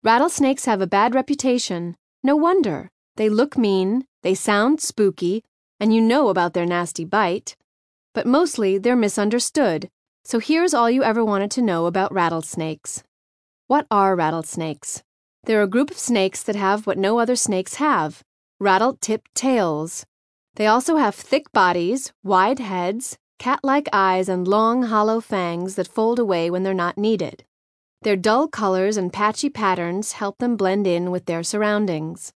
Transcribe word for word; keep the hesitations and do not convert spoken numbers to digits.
Rattlesnakes have a bad reputation. No wonder. They look mean, they sound spooky, and you know about their nasty bite. But mostly they're misunderstood, so here's all you ever wanted to know about rattlesnakes. What are rattlesnakes? They're a group of snakes that have what no other snakes have, rattle-tipped tails. They also have thick bodies, wide heads, cat-like eyes, and long, hollow fangs that fold away when they're not needed. Their dull colors and patchy patterns help them blend in with their surroundings.